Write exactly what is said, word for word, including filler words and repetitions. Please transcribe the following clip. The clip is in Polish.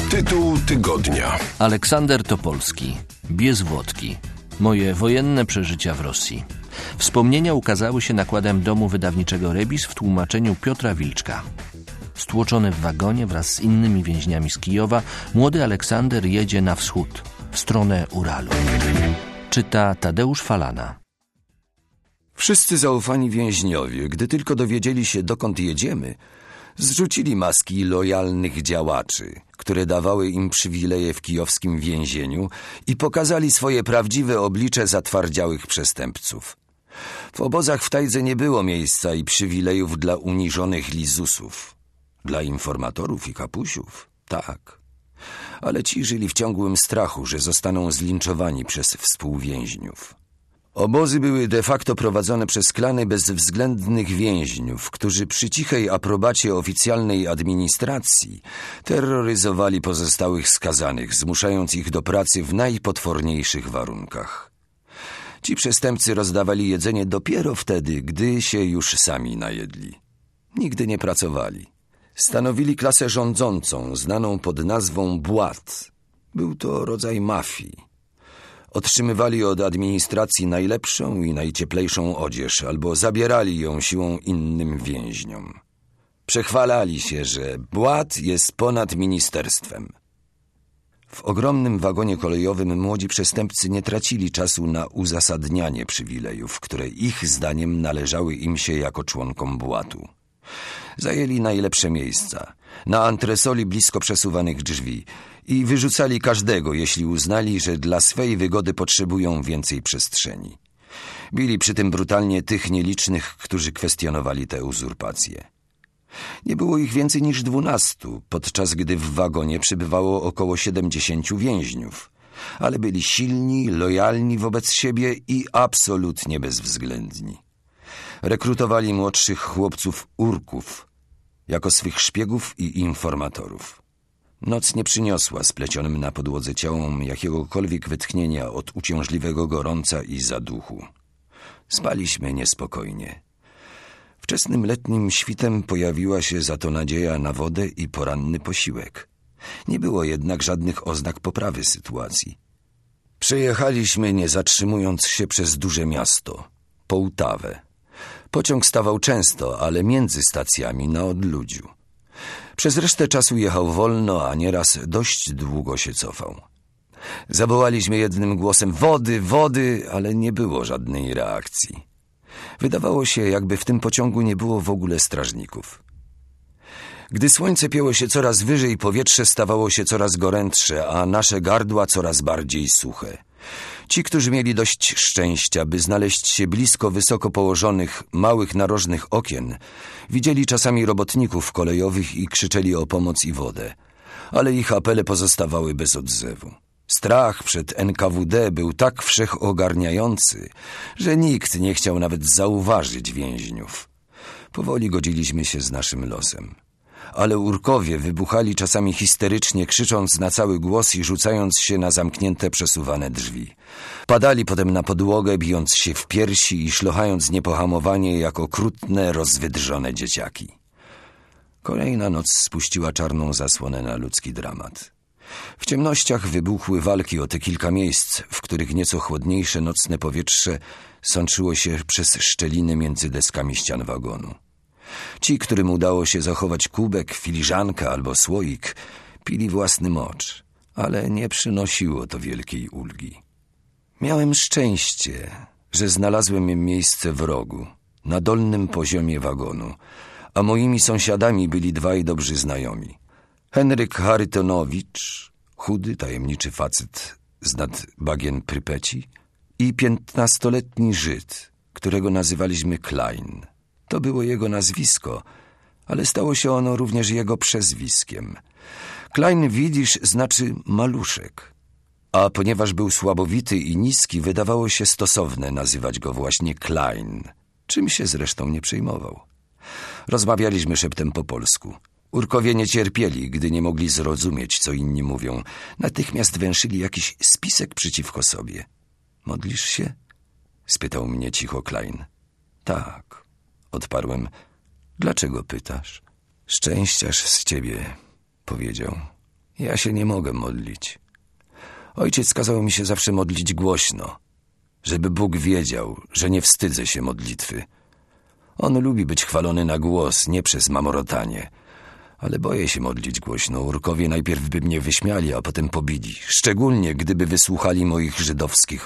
Tytuł tygodnia. Aleksander Topolski. Biez Włodki. Moje wojenne przeżycia w Rosji. Wspomnienia ukazały się nakładem domu wydawniczego Rebis w tłumaczeniu Piotra Wilczka. Stłoczony w wagonie wraz z innymi więźniami z Kijowa, młody Aleksander jedzie na wschód, w stronę Uralu. Czyta Tadeusz Falana. Wszyscy zaufani więźniowie, gdy tylko dowiedzieli się, dokąd jedziemy, zrzucili maski lojalnych działaczy, które dawały im przywileje w kijowskim więzieniu, i pokazali swoje prawdziwe oblicze zatwardziałych przestępców. W obozach w Tajdze nie było miejsca i przywilejów dla uniżonych lizusów. Dla informatorów i kapusiów tak. Ale ci żyli w ciągłym strachu, że zostaną zlinczowani przez współwięźniów. Obozy były de facto prowadzone przez klany bezwzględnych więźniów, którzy przy cichej aprobacie oficjalnej administracji terroryzowali pozostałych skazanych, zmuszając ich do pracy w najpotworniejszych warunkach. Ci przestępcy rozdawali jedzenie dopiero wtedy, gdy się już sami najedli. Nigdy nie pracowali. Stanowili klasę rządzącą, znaną pod nazwą błat. Był to rodzaj mafii. Otrzymywali od administracji najlepszą i najcieplejszą odzież, albo zabierali ją siłą innym więźniom. Przechwalali się, że błat jest ponad ministerstwem. W ogromnym wagonie kolejowym młodzi przestępcy nie tracili czasu na uzasadnianie przywilejów, które ich zdaniem należały im się jako członkom błatu. Zajęli najlepsze miejsca, na antresoli blisko przesuwanych drzwi, i wyrzucali każdego, jeśli uznali, że dla swej wygody potrzebują więcej przestrzeni. Bili przy tym brutalnie tych nielicznych, którzy kwestionowali tę uzurpację. Nie było ich więcej niż dwunastu, podczas gdy w wagonie przybywało około siedemdziesięciu więźniów, ale byli silni, lojalni wobec siebie i absolutnie bezwzględni. Rekrutowali młodszych chłopców urków jako swych szpiegów i informatorów. Noc nie przyniosła splecionym na podłodze ciałom jakiegokolwiek wytchnienia od uciążliwego gorąca i zaduchu. Spaliśmy niespokojnie. Wczesnym letnim świtem pojawiła się za to nadzieja na wodę i poranny posiłek. Nie było jednak żadnych oznak poprawy sytuacji. Przejechaliśmy, nie zatrzymując się, przez duże miasto, Połtawę. Pociąg stawał często, ale między stacjami na odludziu. Przez resztę czasu jechał wolno, a nieraz dość długo się cofał. Zawołaliśmy jednym głosem wody, wody, ale nie było żadnej reakcji. Wydawało się, jakby w tym pociągu nie było w ogóle strażników. Gdy słońce pięło się coraz wyżej, powietrze stawało się coraz gorętsze, a nasze gardła coraz bardziej suche. Ci, którzy mieli dość szczęścia, by znaleźć się blisko wysoko położonych, małych narożnych okien, widzieli czasami robotników kolejowych i krzyczeli o pomoc i wodę, ale ich apele pozostawały bez odzewu. Strach przed N K W D był tak wszechogarniający, że nikt nie chciał nawet zauważyć więźniów. Powoli godziliśmy się z naszym losem. Ale urkowie wybuchali czasami histerycznie, krzycząc na cały głos i rzucając się na zamknięte, przesuwane drzwi. Padali potem na podłogę, bijąc się w piersi i szlochając niepohamowanie jak okrutne, rozwydrzone dzieciaki. Kolejna noc spuściła czarną zasłonę na ludzki dramat. W ciemnościach wybuchły walki o te kilka miejsc, w których nieco chłodniejsze nocne powietrze sączyło się przez szczeliny między deskami ścian wagonu. Ci, którym udało się zachować kubek, filiżankę albo słoik, pili własny mocz, ale nie przynosiło to wielkiej ulgi. Miałem szczęście, że znalazłem miejsce w rogu, na dolnym poziomie wagonu, a moimi sąsiadami byli dwaj dobrzy znajomi. Henryk Charytonowicz, chudy, tajemniczy facet z nad bagien Prypeci, i piętnastoletni Żyd, którego nazywaliśmy Klein. To było jego nazwisko, ale stało się ono również jego przezwiskiem. Klein Widzisz znaczy maluszek, a ponieważ był słabowity i niski, wydawało się stosowne nazywać go właśnie Klein, czym się zresztą nie przejmował. Rozmawialiśmy szeptem po polsku. Urkowie nie cierpieli, gdy nie mogli zrozumieć, co inni mówią. Natychmiast węszyli jakiś spisek przeciwko sobie. Modlisz się? Spytał mnie cicho Klein. Tak, odparłem. Dlaczego pytasz? Szczęściarz z ciebie, powiedział. Ja się nie mogę modlić. Ojciec kazał mi się zawsze modlić głośno, żeby Bóg wiedział, że nie wstydzę się modlitwy. On lubi być chwalony na głos, nie przez mamorotanie. Ale boję się modlić głośno. Urkowie najpierw by mnie wyśmiali, a potem pobili. Szczególnie, gdyby wysłuchali moich żydowskich